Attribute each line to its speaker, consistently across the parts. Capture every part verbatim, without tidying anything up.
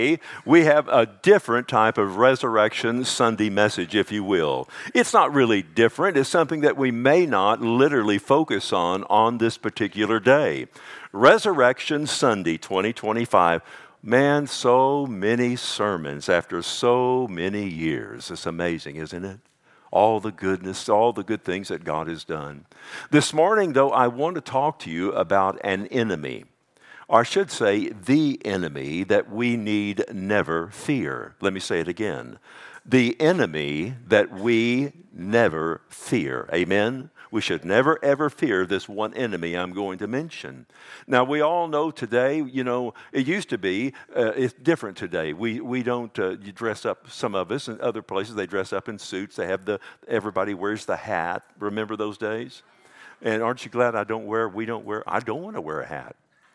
Speaker 1: We have a different type of Resurrection Sunday message, if you will. It's not really different. It's something that we may not literally focus on on this particular day. Resurrection Sunday twenty twenty-five. Man, so many sermons after so many years. It's amazing, isn't it? All the goodness, all the good things that God has done. This morning, though, I want to talk to you about an enemy. Or I should say, the enemy that we need never fear. Let me say it again. The enemy that we never fear. Amen? We should never, ever fear this one enemy I'm going to mention. Now, we all know today, you know, it used to be, uh, it's different today. We we don't uh, you dress up, some of us, in other places, they dress up in suits. They have the, everybody wears the hat. Remember those days? And aren't you glad I don't wear, we don't wear, I don't want to wear a hat.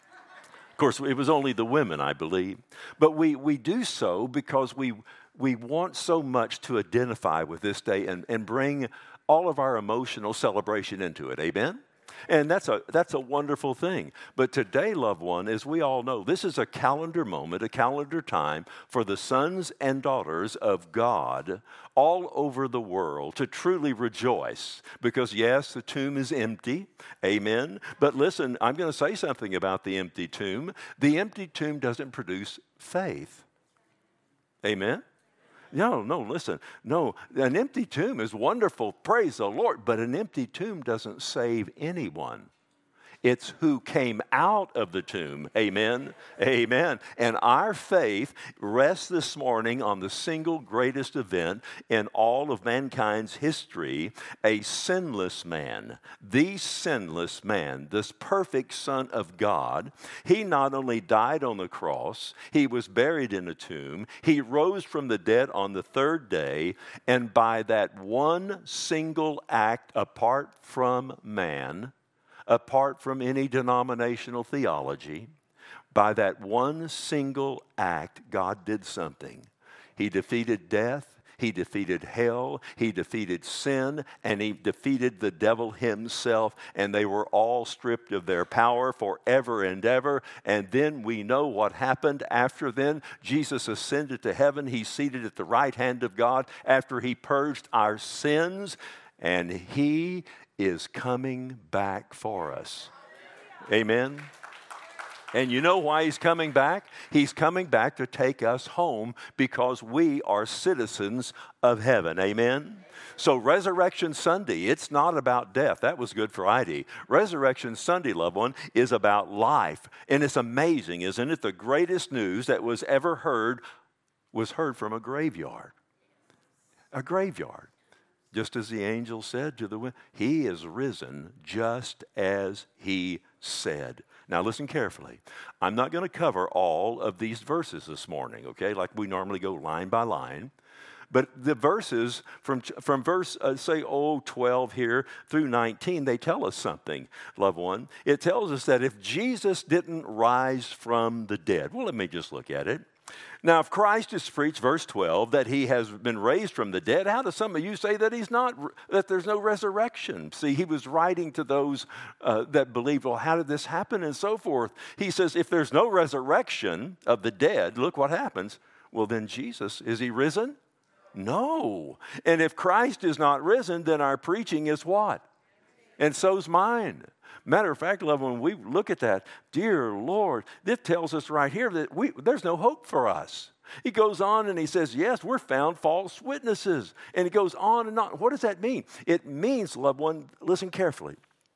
Speaker 1: Of course, it was only the women, I believe. But we, we do so because we we want so much to identify with this day and, and bring all of our emotional celebration into it. Amen? And that's a that's a wonderful thing. But today, loved one, as we all know, this is a calendar moment, a calendar time for the sons and daughters of God all over the world to truly rejoice. Because yes, the tomb is empty. Amen. But listen, I'm going to say something about the empty tomb. The empty tomb doesn't produce faith. Amen. No, no, listen. No, an empty tomb is wonderful, praise the Lord, but an empty tomb doesn't save anyone. It's who came out of the tomb. Amen. Amen. And our faith rests this morning on the single greatest event in all of mankind's history, a sinless man, the sinless man, this perfect Son of God. He not only died on the cross, he was buried in a tomb, he rose from the dead on the third day, and by that one single act apart from man, apart from any denominational theology, by that one single act, God did something. He defeated death, he defeated hell, he defeated sin, and he defeated the devil himself, and they were all stripped of their power forever and ever. And then we know what happened after then. Jesus ascended to heaven. He's seated at the right hand of God after he purged our sins, and he is coming back for us. Amen. And you know why he's coming back? He's coming back to take us home because we are citizens of heaven. Amen. So Resurrection Sunday, it's not about death. That was Good Friday. Resurrection Sunday, loved one, is about life. And it's amazing, isn't it? The greatest news that was ever heard was heard from a graveyard. A graveyard. Just as the angel said to the wind, he is risen just as he said. Now listen carefully. I'm not going to cover all of these verses this morning, okay, like we normally go line by line. But the verses from, from verse, uh, say, oh, twelve here through nineteen, they tell us something, loved one. It tells us that if Jesus didn't rise from the dead, well, let me just look at it. Now, if Christ is preached, verse twelve, that he has been raised from the dead, how do some of you say that he's not, that there's no resurrection? See, he was writing to those uh, that believe, well, how did this happen and so forth? He says, if there's no resurrection of the dead, look what happens. Well, then Jesus, is he risen? No. And if Christ is not risen, then our preaching is what? And so's mine. Matter of fact, love, when we look at that, dear Lord, this tells us right here that we, there's no hope for us. He goes on and he says, yes, we're found false witnesses. And he goes on and on. What does that mean? It means, loved one, listen carefully.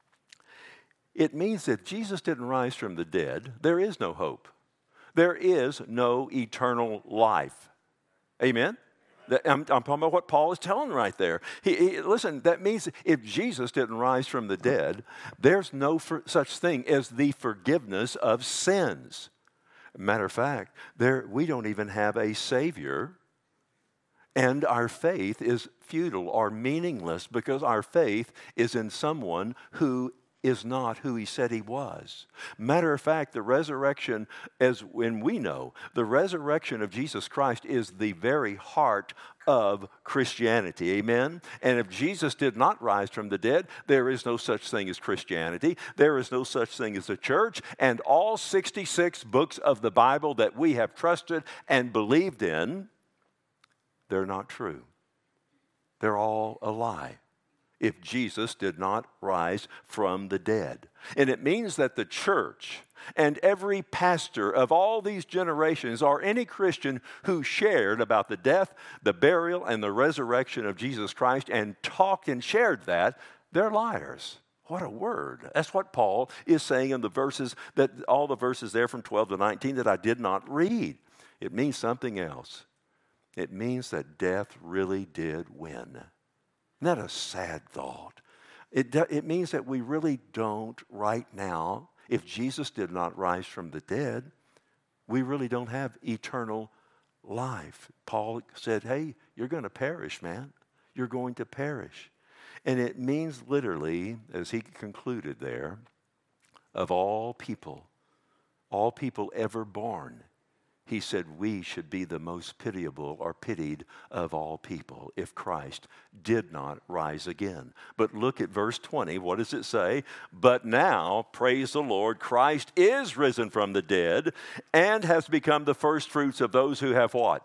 Speaker 1: It means that Jesus didn't rise from the dead. There is no hope. There is no eternal life. Amen? I'm, I'm talking about what Paul is telling right there. He, he, listen, that means if Jesus didn't rise from the dead, there's no for, such thing as the forgiveness of sins. Matter of fact, there we don't even have a Savior, and our faith is futile or meaningless because our faith is in someone who is not who he said he was. Matter of fact, the resurrection, as when we know, the resurrection of Jesus Christ is the very heart of Christianity. Amen? And if Jesus did not rise from the dead, there is no such thing as Christianity. There is no such thing as a church. And all sixty-six books of the Bible that we have trusted and believed in, they're not true. They're all a lie if Jesus did not rise from the dead. And it means that the church and every pastor of all these generations, or any Christian who shared about the death, the burial, and the resurrection of Jesus Christ and talked and shared that, they're liars. What a word. That's what Paul is saying in the verses, that all the verses there from twelve to nineteen that I did not read. It means something else. It means that death really did win. Isn't that a sad thought? It, it means that we really don't right now, if Jesus did not rise from the dead, we really don't have eternal life. Paul said, hey, you're going to perish, man. You're going to perish. And it means literally, as he concluded there, of all people, all people ever born, he said we should be the most pitiable or pitied of all people if Christ did not rise again. But look at verse twenty. What does it say? But now, praise the Lord, Christ is risen from the dead and has become the first fruits of those who have what?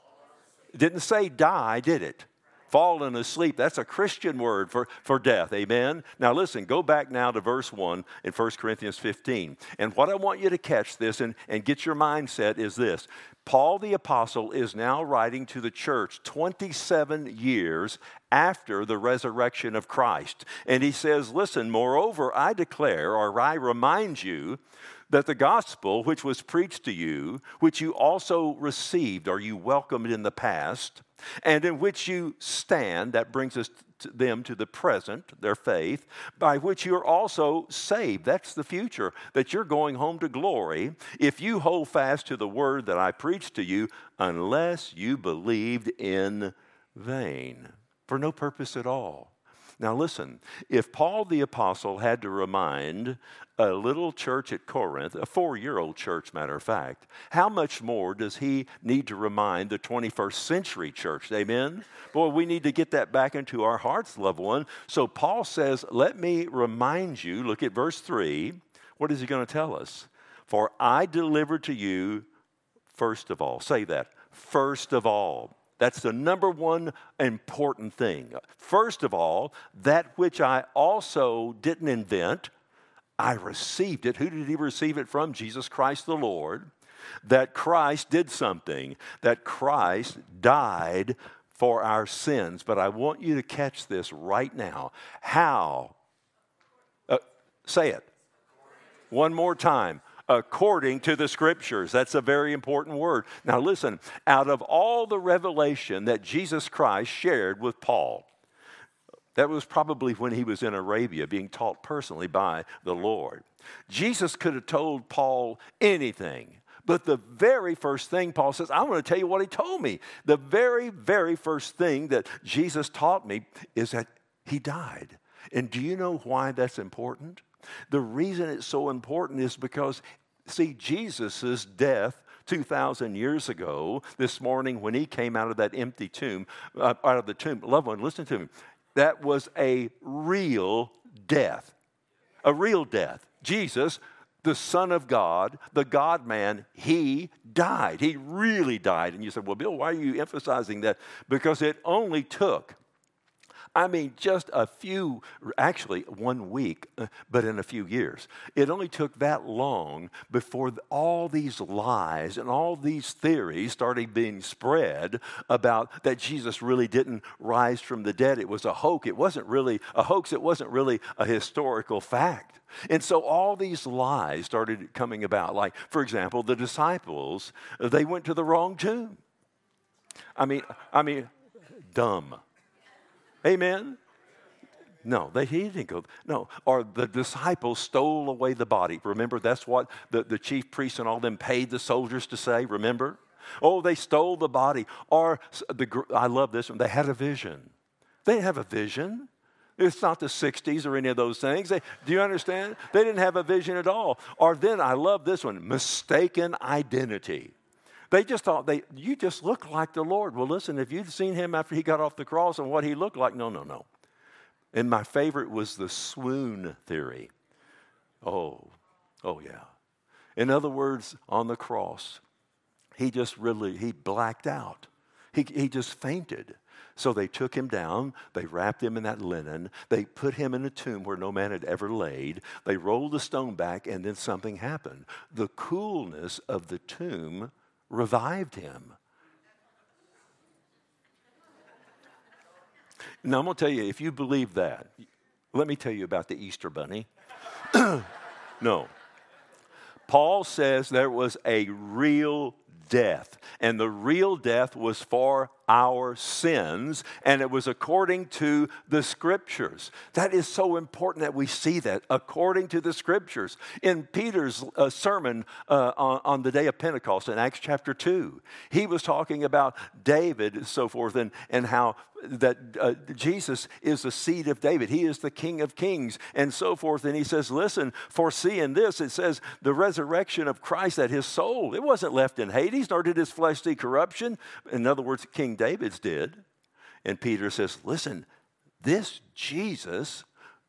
Speaker 1: It didn't say die, did it? Fallen asleep. That's a Christian word for, for death. Amen? Now listen, go back now to verse one in First Corinthians fifteen. And what I want you to catch this and, and get your mindset is this. Paul the Apostle is now writing to the church twenty-seven years after the resurrection of Christ. And he says, listen, moreover, I declare, or I remind you, that the gospel which was preached to you, which you also received or you welcomed in the past, and in which you stand, that brings us to them to the present, their faith, by which you are also saved. That's the future, that you're going home to glory, if you hold fast to the word that I preached to you, unless you believed in vain, for no purpose at all. Now listen, if Paul the Apostle had to remind a little church at Corinth, a four-year-old church, matter of fact, how much more does he need to remind the twenty-first century church? Amen? Boy, we need to get that back into our hearts, loved one. So Paul says, let me remind you, look at verse three. What is he going to tell us? For I delivered to you, first of all, say that, first of all. That's the number one important thing. First of all, that which I also didn't invent, I received it. Who did he receive it from? Jesus Christ the Lord. That Christ did something. That Christ died for our sins. But I want you to catch this right now. How? Uh, say it. One more time. According to the Scriptures. That's a very important word. Now listen, out of all the revelation that Jesus Christ shared with Paul, that was probably when he was in Arabia being taught personally by the Lord. Jesus could have told Paul anything. But the very first thing Paul says, I want to tell you what he told me. The very, very first thing that Jesus taught me is that he died. And do you know why that's important? The reason it's so important is because, see, Jesus' death two thousand years ago, this morning when he came out of that empty tomb, uh, out of the tomb, loved one, listen to me, that was a real death, a real death. Jesus, the Son of God, the God-man, he died. He really died. And you said, well, Bill, why are you emphasizing that? Because it only took I mean, just a few, actually one week, but in a few years. It only took that long before all these lies and all these theories started being spread about that Jesus really didn't rise from the dead. It was a hoax. It wasn't really a hoax. It wasn't really a historical fact. And so all these lies started coming about. Like, for example, the disciples, they went to the wrong tomb. I mean, I mean, dumb. Amen? No, they, he didn't go. No, or the disciples stole away the body. Remember, that's what the, the chief priests and all them paid the soldiers to say, remember? Oh, they stole the body. Or, the, I love this one, they had a vision. They didn't have a vision. It's not the sixties or any of those things. They, do you understand? They didn't have a vision at all. Or then, I love this one, mistaken identity. They just thought, they, you just look like the Lord. Well, listen, if you'd seen him after he got off the cross and what he looked like, no, no, no. And my favorite was the swoon theory. Oh, oh yeah. In other words, on the cross, he just really, he blacked out. He, he just fainted. So they took him down, they wrapped him in that linen, they put him in a tomb where no man had ever laid, they rolled the stone back, and then something happened. The coolness of the tomb revived him. Now, I'm going to tell you, if you believe that, let me tell you about the Easter bunny. No. Paul says there was a real death, and the real death was for our sins, and it was according to the Scriptures. That is so important that we see that, according to the Scriptures. In Peter's uh, sermon uh, on, on the day of Pentecost in Acts chapter two, he was talking about David and so forth, and, and how that uh, Jesus is the seed of David. He is the King of Kings and so forth. And he says, listen, foreseeing this, it says the resurrection of Christ, that his soul, it wasn't left in Hades, nor did his flesh see corruption. In other words, King David's did. And Peter says, listen, this Jesus,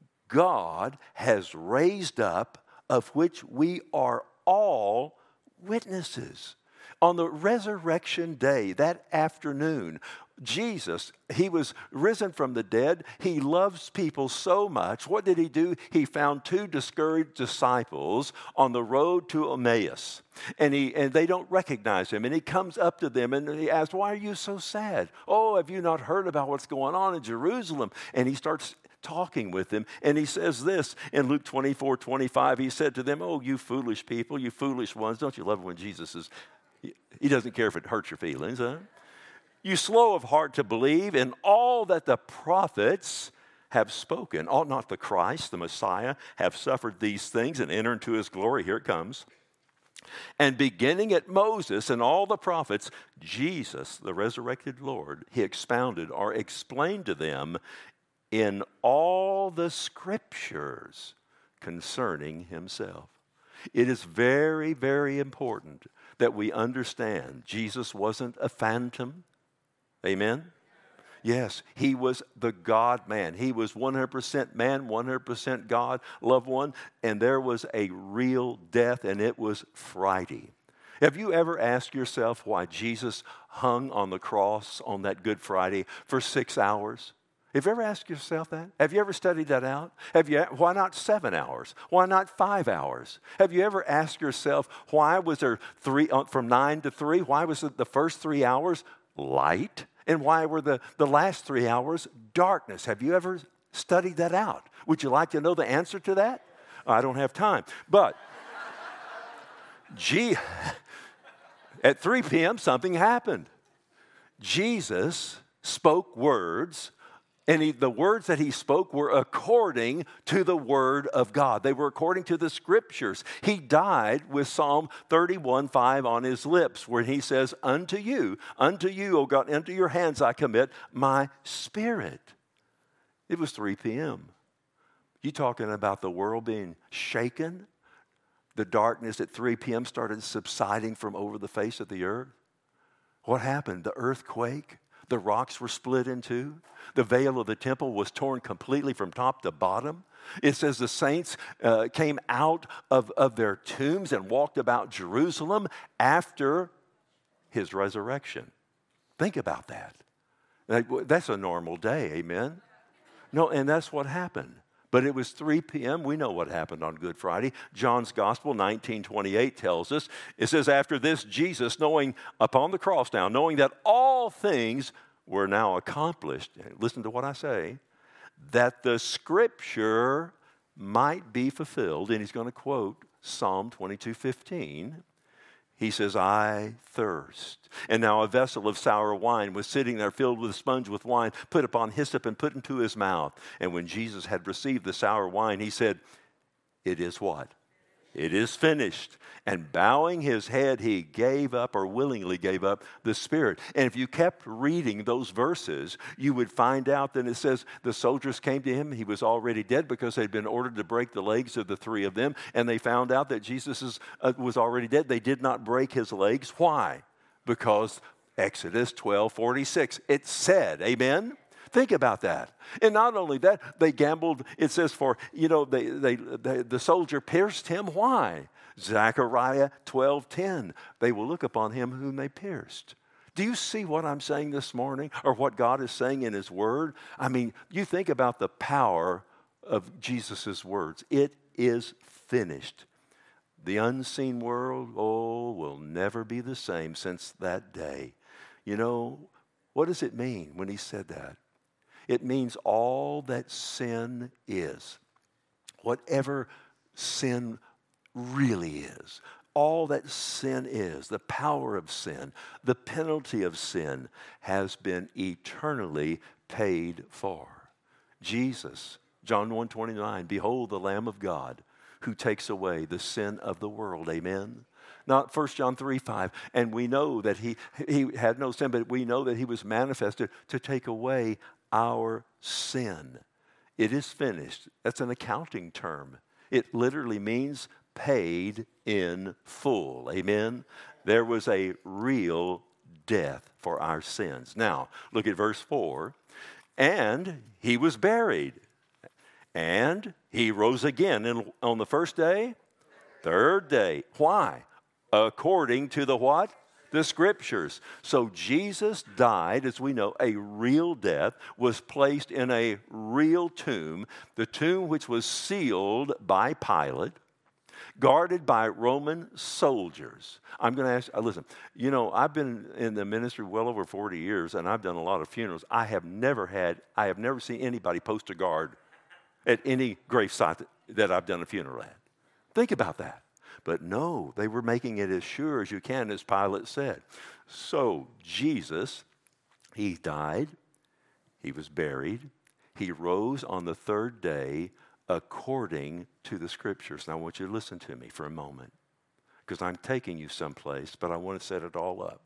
Speaker 1: God has raised up, of which we are all witnesses. On the resurrection day, that afternoon, Jesus, he was risen from the dead. He loves people so much. What did he do? He found two discouraged disciples on the road to Emmaus. And he and they don't recognize him. And he comes up to them and he asks, why are you so sad? Oh, have you not heard about what's going on in Jerusalem? And he starts talking with them. And he says this in Luke twenty-four, twenty-five. He said to them, oh, you foolish people, you foolish ones. Don't you love it when Jesus is, he doesn't care if it hurts your feelings, huh? You slow of heart to believe in all that the prophets have spoken. Ought not the Christ, the Messiah, have suffered these things and enter into his glory? Here it comes. And beginning at Moses and all the prophets, Jesus, the resurrected Lord, he expounded or explained to them in all the Scriptures concerning himself. It is very, very important that we understand Jesus wasn't a phantom. Amen? Yes, he was the God-man. He was one hundred percent man, one hundred percent God, loved one. And there was a real death, and it was Friday. Have you ever asked yourself why Jesus hung on the cross on that Good Friday for six hours? Have you ever asked yourself that? Have you ever studied that out? Have you? Why not seven hours? Why not five hours? Have you ever asked yourself, why was there three, from nine to three? Why was it the first three hours light? And why were the, the last three hours darkness? Have you ever studied that out? Would you like to know the answer to that? I don't have time. But, gee, at three p.m. something happened. Jesus spoke words, and he, the words that he spoke were according to the Word of God. They were according to the Scriptures. He died with Psalm thirty-one five on his lips, where he says, unto you, unto you, O God, unto your hands I commit my spirit. It was three p.m. You talking about the world being shaken? The darkness at three p.m. started subsiding from over the face of the earth. What happened? The earthquake? The rocks were split in two. The veil of the temple was torn completely from top to bottom. It says the saints uh, came out of, of their tombs and walked about Jerusalem after his resurrection. Think about that. That's a normal day, amen? No, and that's what happened. But it was three p.m. We know what happened on Good Friday. John's Gospel nineteen twenty-eight tells us, it says, after this, Jesus, knowing upon the cross now, knowing that all things were now accomplished, listen to what I say, that the Scripture might be fulfilled. And he's going to quote Psalm twenty-two fifteen. He says, I thirst. And now a vessel of sour wine was sitting there filled with a sponge with wine, put upon hyssop and put into his mouth. And when Jesus had received the sour wine, he said, it is what? It is finished. And bowing his head, he gave up or willingly gave up the spirit. And if you kept reading those verses, you would find out that it says the soldiers came to him. He was already dead because they'd been ordered to break the legs of the three of them. And they found out that Jesus is, uh, was already dead. They did not break his legs. Why? Because Exodus twelve forty-six, it said, amen? Think about that. And not only that, they gambled, it says for, you know, they, they, they, the soldier pierced him. Why? Zechariah twelve ten, they will look upon him whom they pierced. Do you see what I'm saying this morning, or what God is saying in his word? I mean, you think about the power of Jesus' words. It is finished. The unseen world, oh, will never be the same since that day. You know, what does it mean when he said that? It means all that sin is, whatever sin really is, all that sin is, the power of sin, the penalty of sin has been eternally paid for. Jesus, John one twenty-nine, behold the Lamb of God who takes away the sin of the world. Amen. Not First John three five, and we know that he, he had no sin, but we know that he was manifested to take away our sin. It is finished. That's an accounting term. It literally means paid in full. Amen? There was a real death for our sins. Now, look at verse four. And he was buried. And he rose again in, on the first day, third day. Why? According to the what? The Scriptures. So Jesus died, as we know, a real death, was placed in a real tomb, the tomb which was sealed by Pilate, guarded by Roman soldiers. I'm going to ask, uh, listen, you know, I've been in the ministry well over forty years, and I've done a lot of funerals. I have never had, I have never seen anybody post a guard at any gravesite that, that I've done a funeral at. Think about that. But no, they were making it as sure as you can, as Pilate said. So Jesus, he died, he was buried, he rose on the third day according to the Scriptures. Now I want you to listen to me for a moment, because I'm taking you someplace, but I want to set it all up.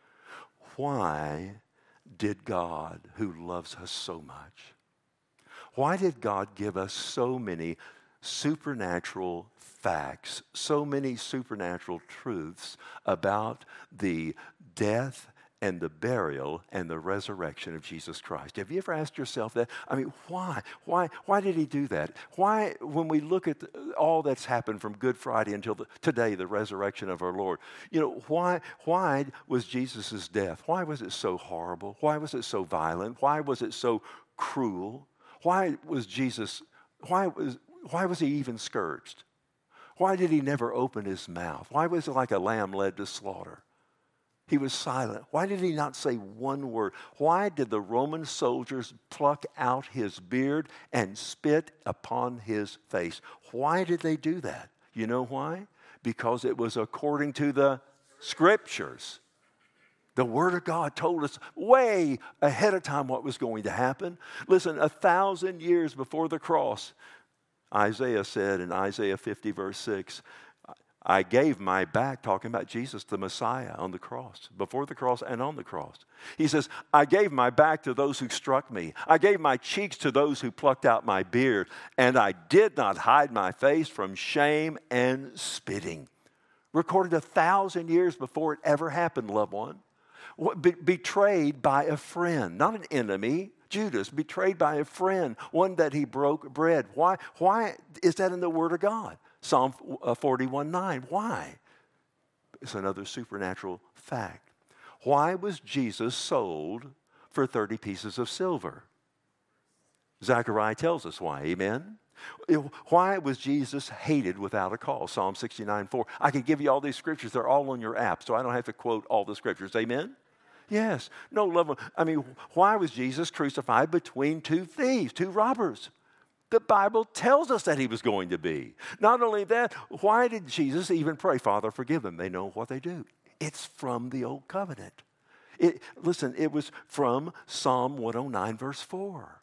Speaker 1: Why did God, who loves us so much, why did God give us so many supernatural facts, so many supernatural truths about the death and the burial and the resurrection of Jesus Christ? Have you ever asked yourself that? I mean, why? Why, why did he do that? Why, when we look at the, all that's happened from Good Friday until the, today, the resurrection of our Lord, you know, why, why was Jesus' death? Why was it so horrible? Why was it so violent? Why was it so cruel? Why was Jesus, why was, why was he even scourged? Why did he never open his mouth? Why was it like a lamb led to slaughter? He was silent. Why did he not say one word? Why did the Roman soldiers pluck out his beard and spit upon his face? Why did they do that? You know why? Because it was according to the Scriptures. The Word of God told us way ahead of time what was going to happen. Listen, a thousand years before the cross, Isaiah said in Isaiah fifty, verse six, I gave my back, talking about Jesus, the Messiah, on the cross, before the cross and on the cross. He says, I gave my back to those who struck me. I gave my cheeks to those who plucked out my beard, and I did not hide my face from shame and spitting. Recorded a thousand years before it ever happened, loved one. Be- betrayed by a friend, not an enemy. Judas, betrayed by a friend, one that he broke bread. Why, why is that in the Word of God? Psalm forty-one nine. Why? It's another supernatural fact. Why was Jesus sold for thirty pieces of silver? Zechariah tells us why. Amen? Why was Jesus hated without a cause? Psalm sixty-nine four. I could give you all these scriptures. They're all on your app, so I don't have to quote all the scriptures. Amen? Yes. No, love one. I mean, why was Jesus crucified between two thieves, two robbers? The Bible tells us that he was going to be. Not only that, why did Jesus even pray, Father, forgive them? They know what they do. It's from the Old Covenant. It, listen, it was from Psalm one oh nine, verse four.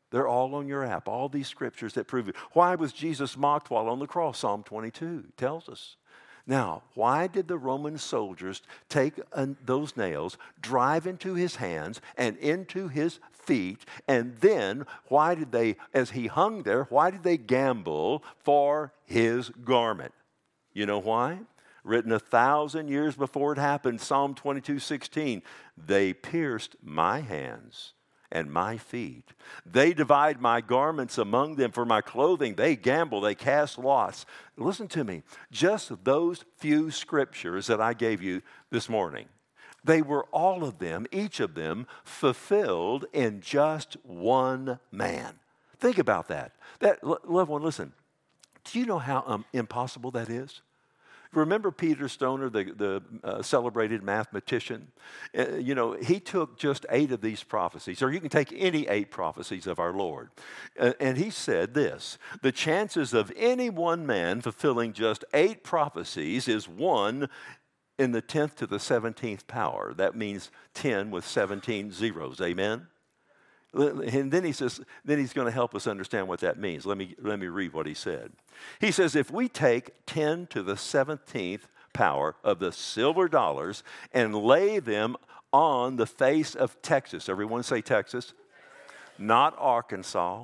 Speaker 1: They're all on your app, all these scriptures that prove it. Why was Jesus mocked while on the cross? Psalm twenty-two tells us. Now, why did the Roman soldiers take uh, those nails, drive into his hands and into his feet, and then why did they, as he hung there, why did they gamble for his garment? You know why? Written a thousand years before it happened, Psalm twenty-two sixteen, they pierced my hands and my feet. They divide my garments among them for my clothing. They gamble, they cast lots. Listen to me. Just those few scriptures that I gave you this morning, they were all of them, each of them, fulfilled in just one man. Think about that. That loved one, listen. Do you know how um, impossible that is? Remember Peter Stoner, the, the uh, celebrated mathematician? Uh, you know, he took just eight of these prophecies, or you can take any eight prophecies of our Lord. Uh, and he said this, the chances of any one man fulfilling just eight prophecies is one in the tenth to the seventeenth power. That means ten with seventeen zeros. Amen? And then he says, then he's going to help us understand what that means. Let me, let me read what he said. He says, if we take ten to the seventeenth power of the silver dollars and lay them on the face of Texas, everyone say Texas, not Arkansas,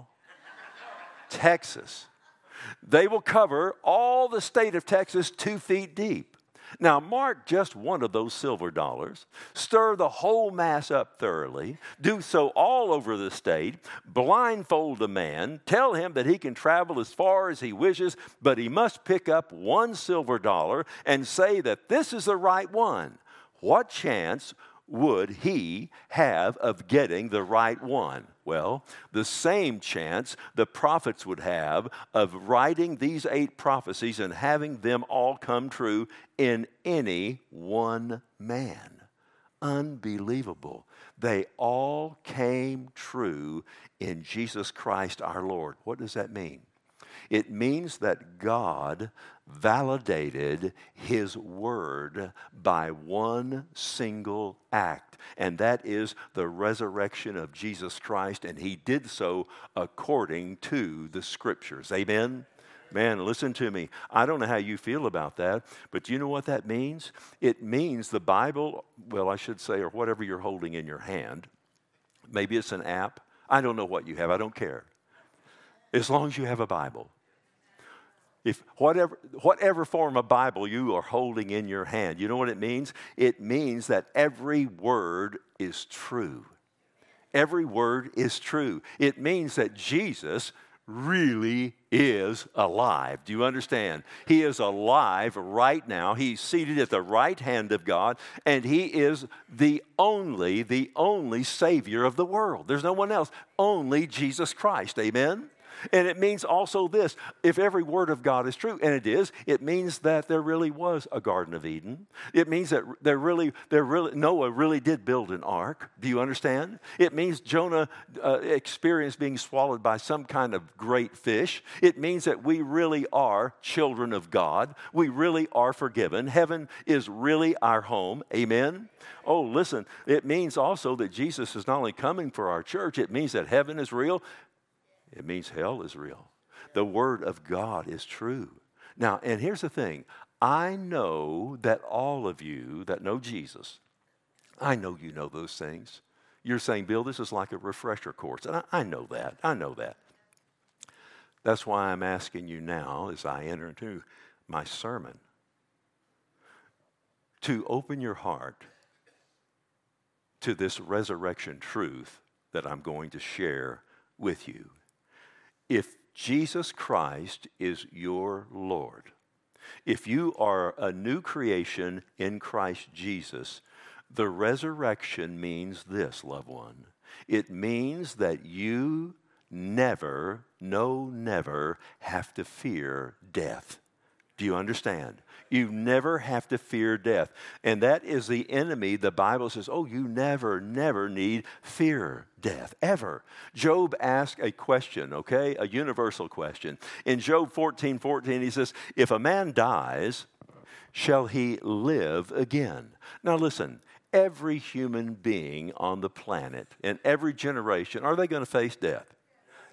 Speaker 1: Texas, they will cover all the state of Texas two feet deep. Now, mark just one of those silver dollars, stir the whole mass up thoroughly, do so all over the state, blindfold a man, tell him that he can travel as far as he wishes, but he must pick up one silver dollar and say that this is the right one. What chance would he have of getting the right one? Well, the same chance the prophets would have of writing these eight prophecies and having them all come true in any one man. Unbelievable. They all came true in Jesus Christ our Lord. What does that mean? It means that God validated His word by one single act, and that is the resurrection of Jesus Christ, and He did so according to the Scriptures. Amen? Man, listen to me. I don't know how you feel about that, but do you know what that means? It means the Bible, well, I should say, or whatever you're holding in your hand, maybe it's an app. I don't know what you have. I don't care. As long as you have a Bible. If whatever, whatever form of Bible you are holding in your hand, you know what it means? It means that every word is true. Every word is true. It means that Jesus really is alive. Do you understand? He is alive right now. He's seated at the right hand of God, and He is the only, the only Savior of the world. There's no one else. Only Jesus Christ. Amen? And it means also this, if every word of God is true, and it is, it means that there really was a Garden of Eden. It means that there really, there really, Noah really did build an ark. Do you understand? It means Jonah uh, experienced being swallowed by some kind of great fish. It means that we really are children of God. We really are forgiven. Heaven is really our home. Amen? Oh, listen, it means also that Jesus is not only coming for our church, it means that heaven is real. It means hell is real. The Word of God is true. Now, and here's the thing. I know that all of you that know Jesus, I know you know those things. You're saying, Bill, this is like a refresher course. And I, I know that. I know that. That's why I'm asking you now, as I enter into my sermon, to open your heart to this resurrection truth that I'm going to share with you. If Jesus Christ is your Lord, if you are a new creation in Christ Jesus, the resurrection means this, loved one. It means that you never, no, never have to fear death. Do you understand? You never have to fear death. And that is the enemy. The Bible says, oh, you never, never need fear death, ever. Job asked a question, okay, a universal question. In Job fourteen fourteen, he says, if a man dies, shall he live again? Now listen, every human being on the planet, in every generation, are they going to face death?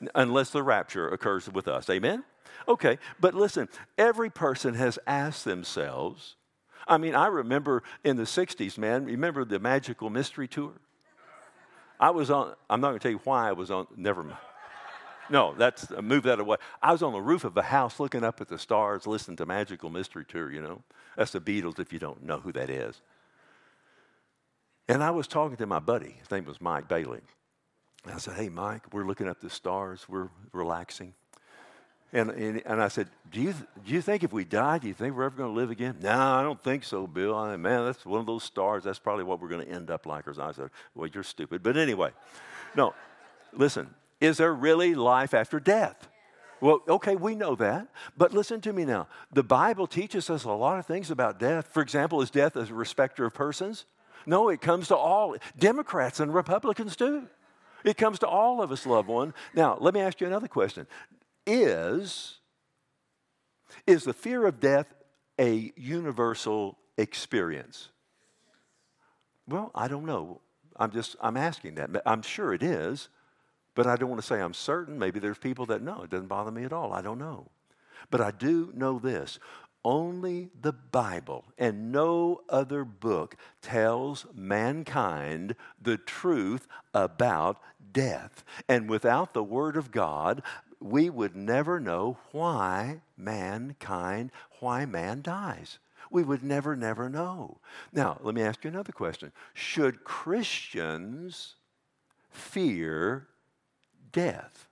Speaker 1: unless the rapture occurs with us. Amen? Okay, but listen, every person has asked themselves, I mean, I remember in the sixties, man, remember the Magical Mystery Tour? I was on, I'm not going to tell you why I was on, never mind. No, that's, move that away. I was on the roof of a house looking up at the stars, listening to Magical Mystery Tour, you know. That's the Beatles if you don't know who that is. And I was talking to my buddy. His name was Mike Bailey. And I said, hey, Mike, we're looking up the stars. We're relaxing. And, and, and I said, do you, do you think if we die, do you think we're ever going to live again? No, I don't think so, Bill. I mean, man, that's one of those stars. That's probably what we're going to end up like. Or I said, well, you're stupid. But anyway, no, listen, is there really life after death? Well, okay, we know that. But listen to me now. The Bible teaches us a lot of things about death. For example, is death a respecter of persons? No, it comes to all. Democrats and Republicans too. It comes to all of us, loved one. Now, let me ask you another question. Is, is the fear of death a universal experience? Well, I don't know. I'm just, I'm asking that. I'm sure it is, but I don't want to say I'm certain. Maybe there's people that know. It doesn't bother me at all. I don't know. But I do know this. Only the Bible and no other book tells mankind the truth about death. And without the Word of God, we would never know why mankind, why man dies. We would never, never know. Now, let me ask you another question. Should Christians fear death?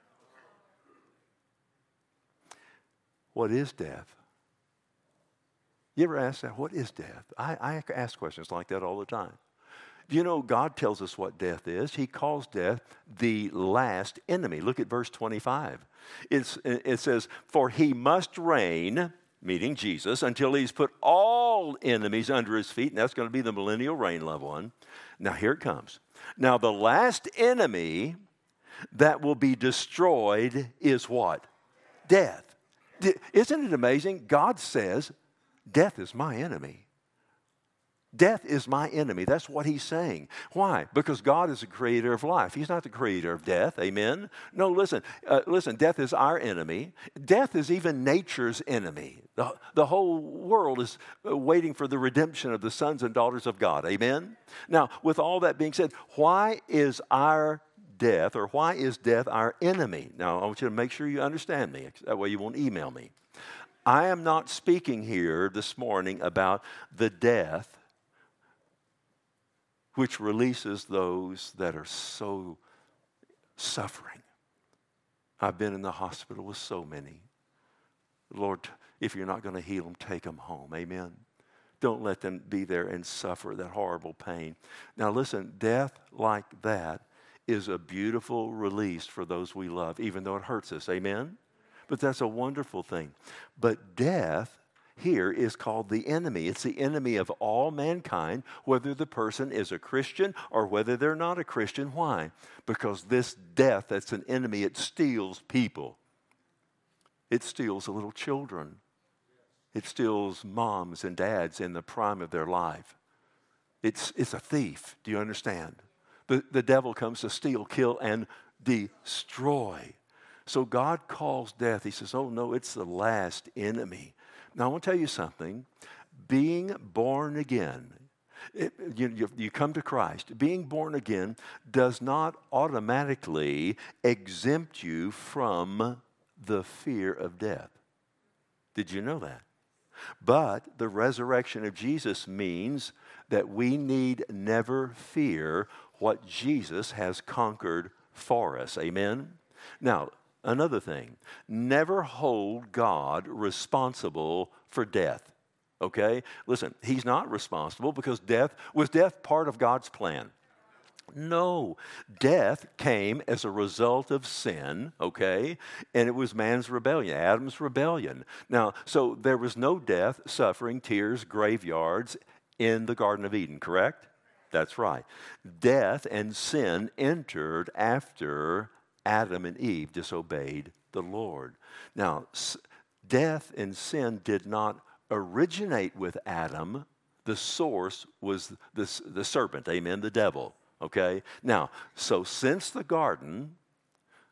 Speaker 1: What is death? You ever ask that? What is death? I, I ask questions like that all the time. Do you know God tells us what death is? He calls death the last enemy. Look at verse twenty-five. It's, it says, for he must reign, meaning Jesus, until he's put all enemies under his feet. And that's going to be the millennial reign, loved one. Now here it comes. Now the last enemy that will be destroyed is what? Death. Isn't it amazing? God says, death is my enemy. Death is my enemy. That's what he's saying. Why? Because God is the creator of life. He's not the creator of death. Amen? No, listen. Uh, listen, death is our enemy. Death is even nature's enemy. The, the whole world is waiting for the redemption of the sons and daughters of God. Amen? Now, with all that being said, why is our death, or why is death our enemy? Now, I want you to make sure you understand me. That way you won't email me. I am not speaking here this morning about the death which releases those that are so suffering. I've been in the hospital with so many. Lord, if you're not going to heal them, take them home. Amen. Don't let them be there and suffer that horrible pain. Now listen, death like that is a beautiful release for those we love, even though it hurts us. Amen? But that's a wonderful thing. But death here is called the enemy. It's the enemy of all mankind, whether the person is a Christian or whether they're not a Christian. Why? Because this death that's an enemy, it steals people. It steals little children. It steals moms and dads in the prime of their life. It's, it's a thief. Do you understand? The, the devil comes to steal, kill, and destroy. So God calls death. He says, oh no, it's the last enemy. Now I want to tell you something. Being born again, it, you, you, you come to Christ. Being born again does not automatically exempt you from the fear of death. Did you know that? But the resurrection of Jesus means that we need never fear what Jesus has conquered for us. Amen? Now, another thing, never hold God responsible for death. Okay? Listen, he's not responsible because death, was death part of God's plan? No. Death came as a result of sin, okay? And it was man's rebellion, Adam's rebellion. Now, so there was no death, suffering, tears, graveyards in the Garden of Eden, correct? That's right. Death and sin entered after Adam and Eve disobeyed the Lord. Now, death and sin did not originate with Adam. The source was the, the serpent, amen, the devil, okay? Now, so since the garden,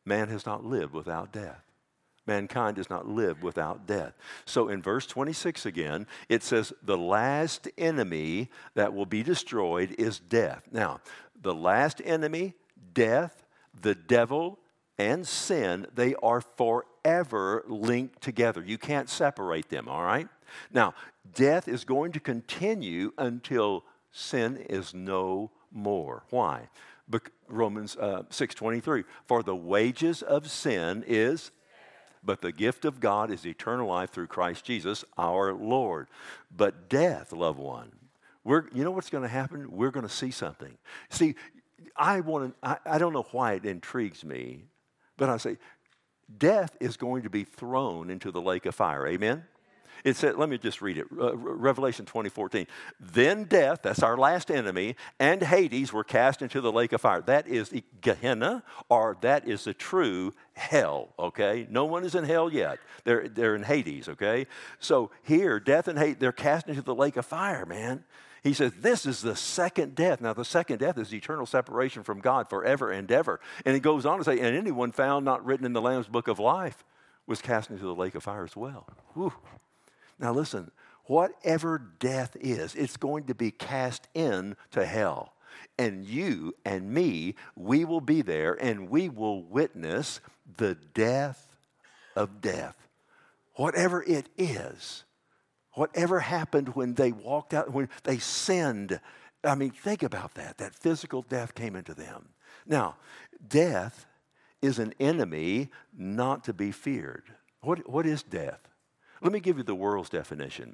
Speaker 1: man has not lived without death. Mankind does not live without death. So in verse twenty-six again, it says, the last enemy that will be destroyed is death. Now, the last enemy, death, the devil, and sin, they are forever linked together. You can't separate them, all right? Now, death is going to continue until sin is no more. Why? Bec- Romans uh, six twenty-three, for the wages of sin is, but the gift of God is eternal life through Christ Jesus our Lord. But death, loved one, we're, you know what's going to happen? We're going to see something. See, I want to, I, I don't know why it intrigues me, but I say, death is going to be thrown into the lake of fire. Amen? It said, let me just read it. Uh, Revelation twenty fourteen. Then death, that's our last enemy, and Hades were cast into the lake of fire. That is Gehenna, or that is the true hell, okay? No one is in hell yet. They're, they're in Hades, okay? So here, death and Hades, they're cast into the lake of fire, man. He says, this is the second death. Now, the second death is eternal separation from God forever and ever. And he goes on to say, and anyone found not written in the Lamb's book of life was cast into the lake of fire as well. Whew. Now, listen, whatever death is, it's going to be cast into hell. And you and me, we will be there, and we will witness the death of death. Whatever it is. Whatever happened when they walked out, when they sinned. I mean, think about that. That physical death came into them. Now, death is an enemy not to be feared. What, what is death? Let me give you the world's definition.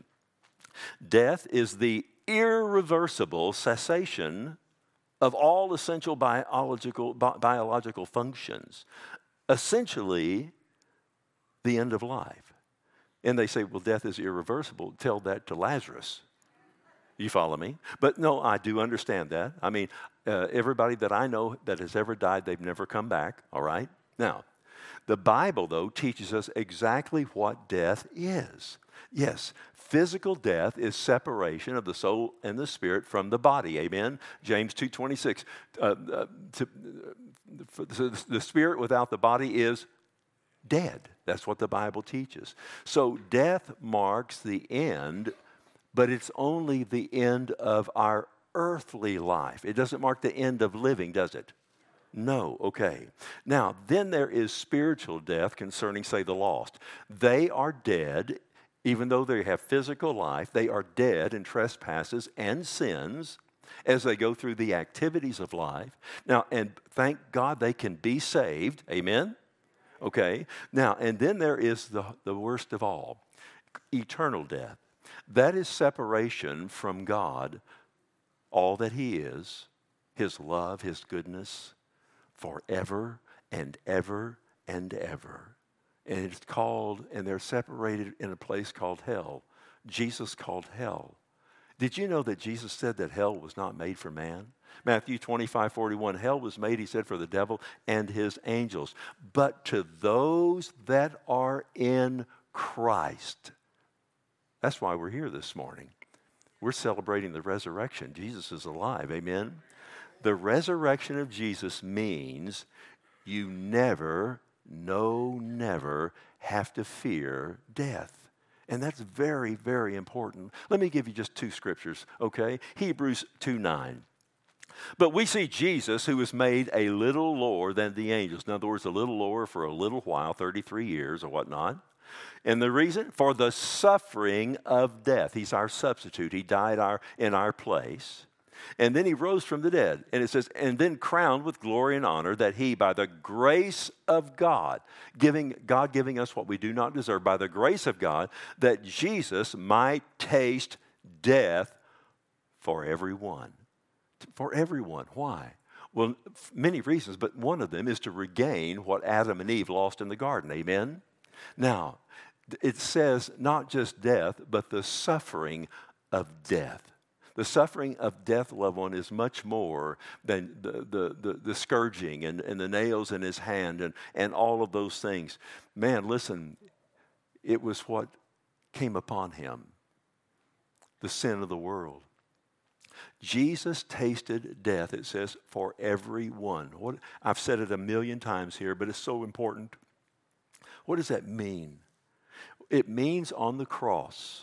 Speaker 1: Death is the irreversible cessation of all essential biological, bi- biological functions. Essentially, the end of life. And they say, well, death is irreversible. Tell that to Lazarus. You follow me? But no, I do understand that. I mean, uh, everybody that I know that has ever died, they've never come back, all right? Now, the Bible, though, teaches us exactly what death is. Yes, physical death is separation of the soul and the spirit from the body. Amen? James two twenty-six. Uh, uh, to, uh, the spirit without the body is dead. That's what the Bible teaches. So death marks the end, but it's only the end of our earthly life. It doesn't mark the end of living, does it? No, okay. Now, then there is spiritual death concerning, say, the lost. They are dead, even though they have physical life, they are dead in trespasses and sins as they go through the activities of life. Now, and thank God they can be saved. Amen? Okay. Now, and then there is the, the worst of all, eternal death. That is separation from God, all that He is, His love, His goodness, forever and ever and ever. And it's called, and they're separated in a place called hell. Jesus called hell. Did you know that Jesus said that hell was not made for man? Matthew twenty-five forty-one, hell was made, He said, for the devil and his angels. But to those that are in Christ. That's why we're here this morning. We're celebrating the resurrection. Jesus is alive, amen? The resurrection of Jesus means you never, no, never have to fear death. And that's very, very important. Let me give you just two scriptures, okay? Hebrews two nine. But we see Jesus, who was made a little lower than the angels. In other words, a little lower for a little while, thirty-three years or whatnot. And the reason? For the suffering of death. He's our substitute. He died our, in our place. And then He rose from the dead. And it says, and then crowned with glory and honor, that He, by the grace of God, giving God giving us what we do not deserve, by the grace of God, that Jesus might taste death for everyone. For everyone. Why? Well, many reasons, but one of them is to regain what Adam and Eve lost in the garden. Amen? Now, it says not just death, but the suffering of death. The suffering of death, loved one, is much more than the, the, the, the scourging and, and the nails in His hand and, and all of those things. Man, listen, it was what came upon Him, the sin of the world. Jesus tasted death, it says, for everyone. What, I've said it a million times here, but it's so important. What does that mean? It means on the cross,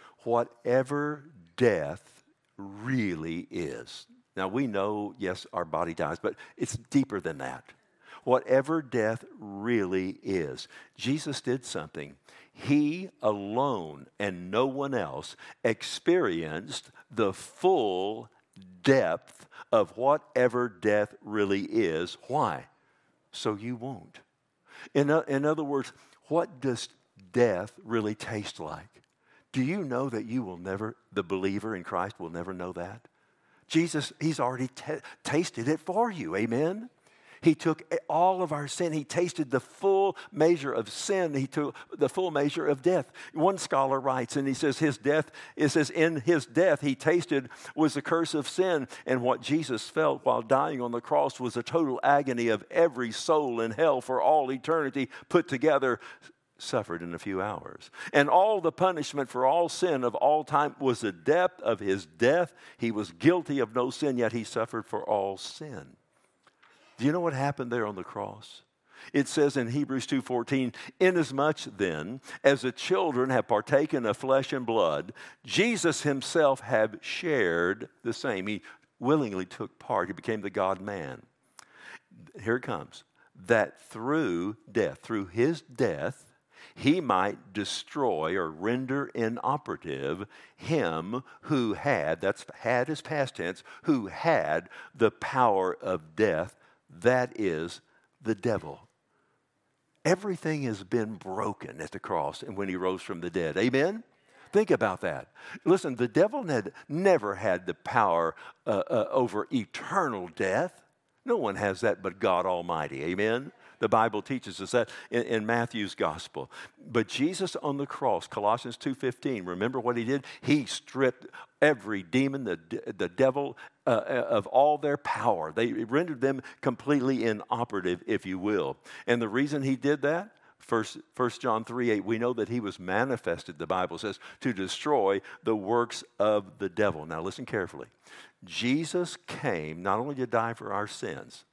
Speaker 1: whatever death really is. Now we know, yes, our body dies, but it's deeper than that. Whatever death really is. Jesus did something. He alone and no one else experienced the full depth of whatever death really is. Why? So you won't. In, in other words, what does death really taste like? Do you know that you will never, the believer in Christ will never know that? Jesus, he's already t- tasted it for you. Amen? He took all of our sin. He tasted the full measure of sin. He took the full measure of death. One scholar writes, and he says his death, it says in his death he tasted was the curse of sin. And what Jesus felt while dying on the cross was a total agony of every soul in hell for all eternity put together, suffered in a few hours. And all the punishment for all sin of all time was the depth of his death. He was guilty of no sin, yet he suffered for all sin. Do you know what happened there on the cross? It says in Hebrews two fourteen, inasmuch then as the children have partaken of flesh and blood, Jesus himself have shared the same. He willingly took part. He became the God-man. Here it comes. That through death, through his death, he might destroy or render inoperative him who had, that's had is past tense, who had the power of death, that is the devil. Everything has been broken at the cross and when he rose from the dead. Amen? Think about that. Listen, the devil had never had the power uh, uh, over eternal death. No one has that but God Almighty. Amen? The Bible teaches us that in, in Matthew's gospel. But Jesus on the cross, Colossians two fifteen, remember what he did? He stripped every demon, the, the devil, uh, of all their power. They rendered them completely inoperative, if you will. And the reason he did that? First, First John three eight, we know that he was manifested, the Bible says, to destroy the works of the devil. Now listen carefully. Jesus came not only to die for our sins,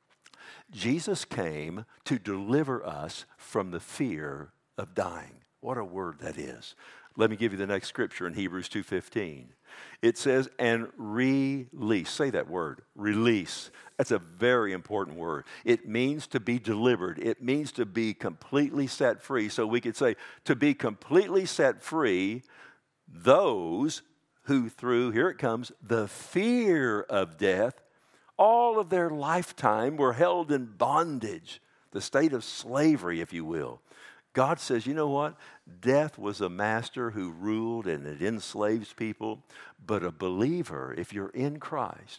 Speaker 1: Jesus came to deliver us from the fear of dying. What a word that is. Let me give you the next scripture in Hebrews two fifteen. It says, and release. Say that word, release. That's a very important word. It means to be delivered. It means to be completely set free. So we could say, to be completely set free, those who through, here it comes, the fear of death, all of their lifetime were held in bondage, the state of slavery, if you will. God says, you know what? Death was a master who ruled and it enslaves people, but a believer, if you're in Christ,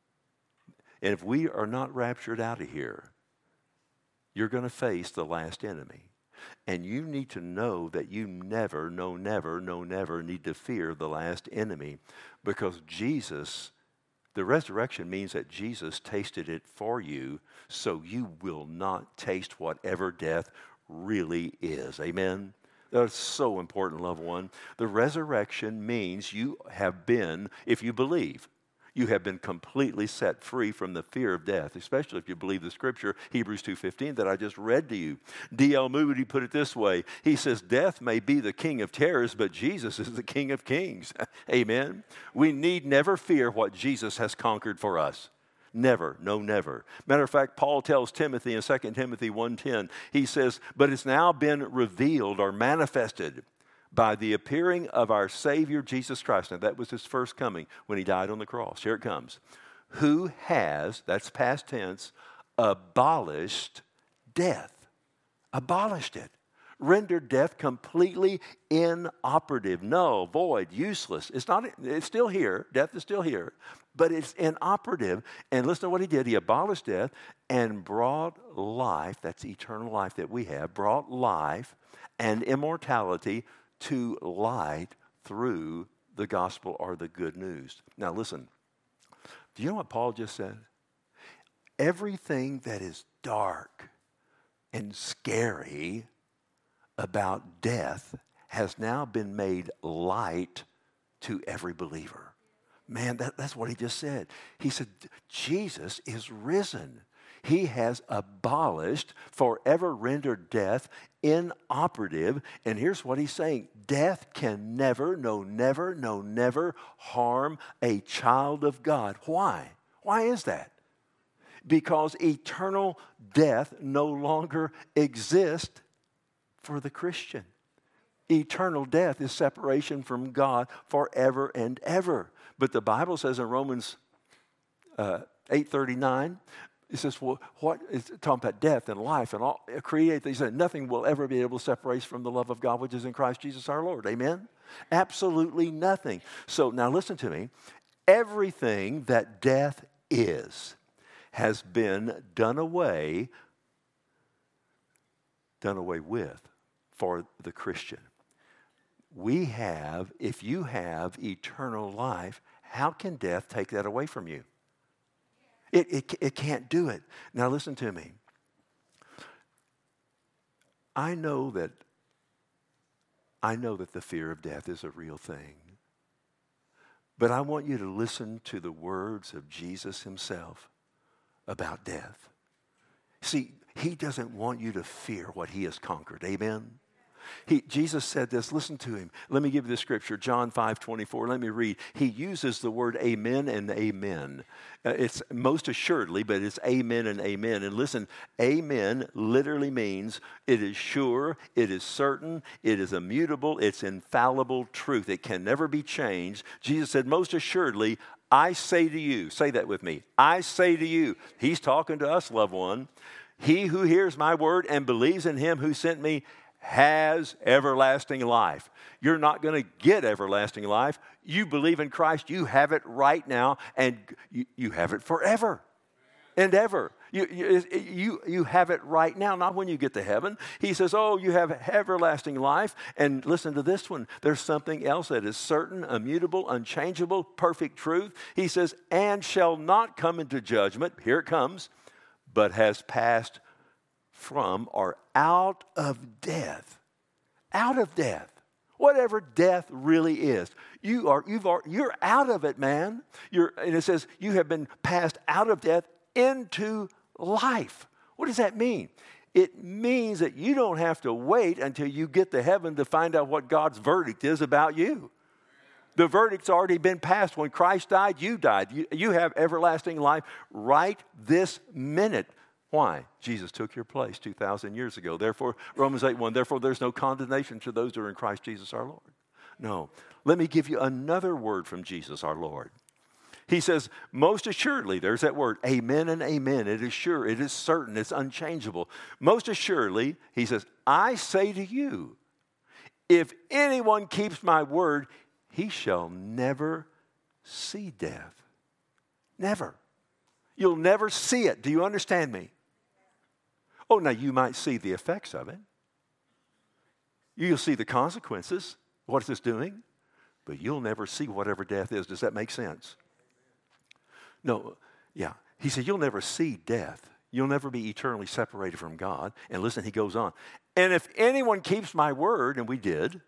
Speaker 1: and if we are not raptured out of here, you're going to face the last enemy. And you need to know that you never, no, never, no, never need to fear the last enemy, because Jesus, the resurrection means that Jesus tasted it for you, so you will not taste whatever death really is. Amen? That's so important, loved one. The resurrection means you have been, if you believe, you have been completely set free from the fear of death, especially if you believe the scripture, Hebrews two fifteen, that I just read to you. D L Moody put it this way. He says, death may be the king of terrors, but Jesus is the king of kings. Amen? We need never fear what Jesus has conquered for us. Never, no, never. Matter of fact, Paul tells Timothy in Second Timothy one ten, he says, but it's now been revealed or manifested by the appearing of our Savior Jesus Christ. Now that was his first coming when he died on the cross. Here it comes. Who has, that's past tense, abolished death. Abolished it. Rendered death completely inoperative, null, void, useless. It's not. It's still here. Death is still here, but it's inoperative. And listen to what he did. He abolished death and brought life, that's eternal life that we have, brought life and immortality to light through the gospel or the good news. Now listen, do you know what Paul just said? Everything that is dark and scary about death has now been made light to every believer. Man, that, that's what he just said. He said, Jesus is risen. He has abolished, forever rendered death inoperative. And here's what he's saying. Death can never, no, never, no, never harm a child of God. Why? Why is that? Because eternal death no longer exists for the Christian. Eternal death is separation from God forever and ever. But the Bible says in Romans uh, eight thirty-nine, it says, well, what is talking about death and life and all created things, that nothing will ever be able to separate us from the love of God which is in Christ Jesus our Lord. Amen? Absolutely nothing. So now listen to me. Everything that death is has been done away, done away with for the Christian. We have, if you have eternal life, how can death take that away from you? It, it, it can't do it. Now listen to me. I know that I know that the fear of death is a real thing. But I want you to listen to the words of Jesus himself about death. See, he doesn't want you to fear what he has conquered. Amen? He, Jesus said this, listen to him. Let me give you the scripture, John five twenty-four. Let me read. He uses the word amen and amen. Uh, it's most assuredly, but it's amen and amen. And listen, amen literally means it is sure, it is certain, it is immutable, it's infallible truth. It can never be changed. Jesus said, most assuredly, I say to you, say that with me, I say to you. He's talking to us, loved one. He who hears my word and believes in him who sent me has everlasting life. You're not going to get everlasting life. You believe in Christ, you have it right now, and you, you have it forever and ever. You, you, you, you have it right now, not when you get to heaven. He says, oh, you have everlasting life. And listen to this one. There's something else that is certain, immutable, unchangeable, perfect truth. He says, and shall not come into judgment, here it comes, but has passed from or out of death. Out of death. Whatever death really is. You are, you've are, you're out of it, man. You're, and it says you have been passed out of death into life. What does that mean? It means that you don't have to wait until you get to heaven to find out what God's verdict is about you. The verdict's already been passed. When Christ died, you died. You, you have everlasting life right this minute. Why? Jesus took your place two thousand years ago. Therefore, Romans eight one, therefore there's no condemnation to those who are in Christ Jesus our Lord. No. Let me give you another word from Jesus our Lord. He says, most assuredly, there's that word, amen and amen. It is sure, it is certain, it's unchangeable. Most assuredly, he says, I say to you, if anyone keeps my word, he shall never see death. Never. You'll never see it. Do you understand me? Oh, now you might see the effects of it. You'll see the consequences. What is this doing? But you'll never see whatever death is. Does that make sense? No, yeah. He said, you'll never see death. You'll never be eternally separated from God. And listen, he goes on. And if anyone keeps my word, and we did,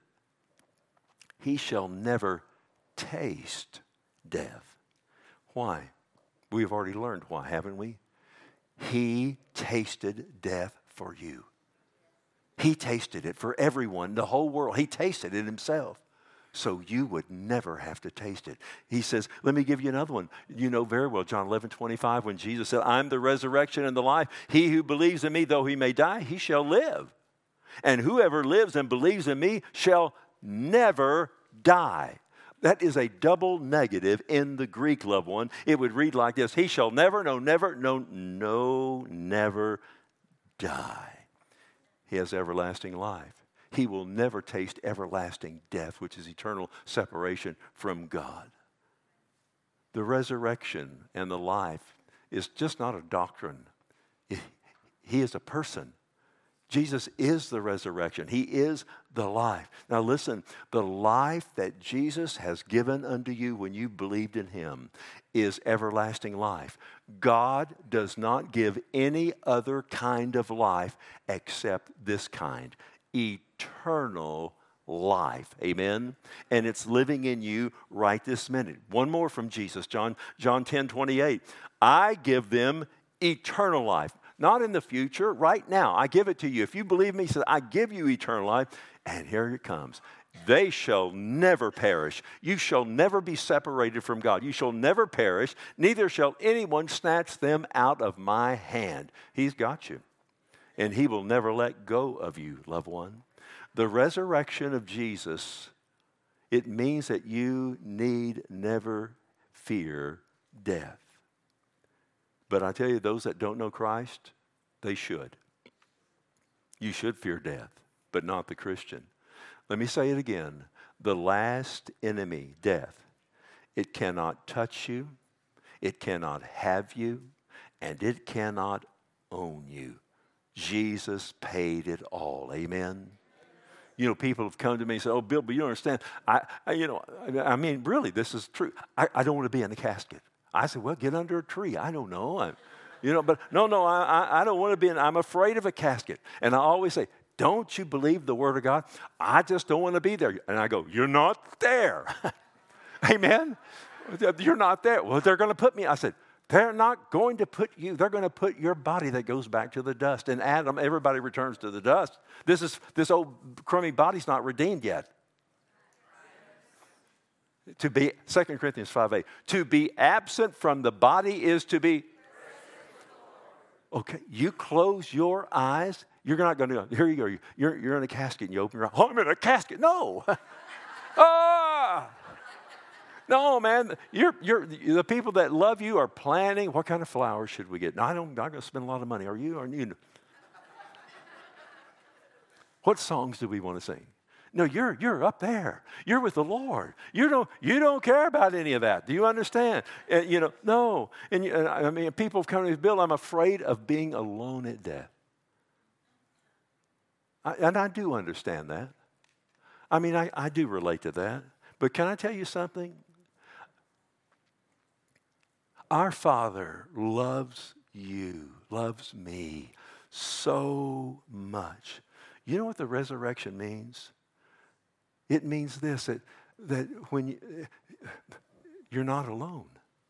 Speaker 1: he shall never taste death. Why? We've already learned why, haven't we? He tasted death for you. He tasted it for everyone, the whole world. He tasted it himself. So you would never have to taste it. He says, let me give you another one. You know very well, John eleven twenty-five, when Jesus said, I'm the resurrection and the life. He who believes in me, though he may die, he shall live. And whoever lives and believes in me shall never die. That is a double negative in the Greek, loved one. It would read like this. He shall never, no, never, no, no, never die. He has everlasting life. He will never taste everlasting death, which is eternal separation from God. The resurrection and the life is just not a doctrine. He is a person. Jesus is the resurrection. He is the life. Now listen, the life that Jesus has given unto you when you believed in him is everlasting life. God does not give any other kind of life except this kind, eternal life. Amen? And it's living in you right this minute. One more from Jesus, John, John ten twenty-eight. I give them eternal life. Not in the future, right now. I give it to you. If you believe me, he says, I give you eternal life. And here it comes. They shall never perish. You shall never be separated from God. You shall never perish. Neither shall anyone snatch them out of my hand. He's got you. And he will never let go of you, loved one. The resurrection of Jesus, it means that you need never fear death. But I tell you, those that don't know Christ, they should. You should fear death, but not the Christian. Let me say it again. The last enemy, death, it cannot touch you, it cannot have you, and it cannot own you. Jesus paid it all. Amen. You know, people have come to me and said, oh, Bill, but you don't understand. I, I you know, I, I mean, really, this is true. I, I don't want to be in the casket. I said, well, get under a tree. I don't know. I, you know, but no, no, I, I, I don't want to be in, I'm afraid of a casket. And I always say, don't you believe the Word of God? I just don't want to be there. And I go, you're not there. Amen? You're not there. Well, they're going to put me. I said, they're not going to put you. They're going to put your body that goes back to the dust. And Adam, everybody returns to the dust. This is this old crummy body's not redeemed yet. To be, Second Corinthians five eight, to be absent from the body is to be. Okay, you close your eyes. You're not going to, here you go. You're, you're in a casket and you open your eyes. Oh, I'm in a casket. No. ah. No, man. You're, you're, the people that love you are planning, what kind of flowers should we get? No, I don't, I'm not going to spend a lot of money. Are you? Are you? What songs do we want to sing? No, you're you're up there. You're with the Lord. You don't you don't care about any of that. Do you understand? And, you know, no. And, and I mean, people have come to me, Bill, I'm afraid of being alone at death. I, and I do understand that. I mean, I, I do relate to that. But can I tell you something? Our Father loves you, loves me so much. You know what the resurrection means? It means this, that, that when you, you're not alone.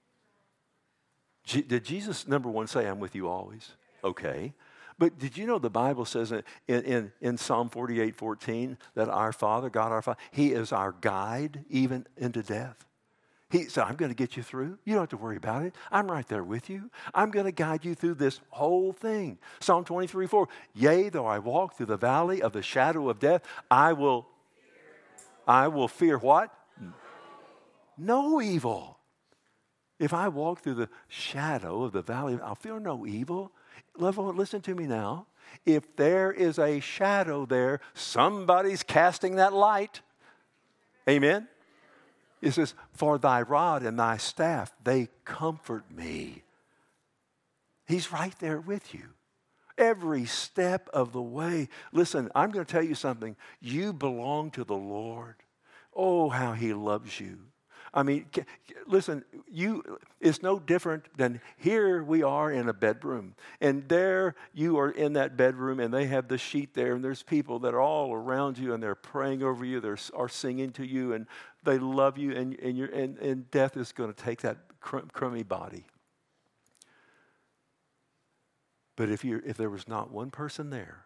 Speaker 1: G- did Jesus, number one, say, I'm with you always? Okay. But did you know the Bible says in, in, in Psalm forty-eight fourteen that our Father, God our Father, He is our guide even into death? He said, I'm going to get you through. You don't have to worry about it. I'm right there with you. I'm going to guide you through this whole thing. Psalm twenty-three four, yea, though I walk through the valley of the shadow of death, I will, I will fear what? No evil. If I walk through the shadow of the valley, I'll fear no evil. Listen to me now. If there is a shadow there, somebody's casting that light. Amen? It says, for thy rod and thy staff, they comfort me. He's right there with you. Every step of the way. Listen, I'm going to tell you something. You belong to the Lord. Oh, how He loves you. I mean, listen, you, it's no different than here we are in a bedroom. And there you are in that bedroom and they have the sheet there and there's people that are all around you and they're praying over you, they are singing to you and they love you and, and, you're, and, and death is going to take that crummy body. But if, you if there was not one person there,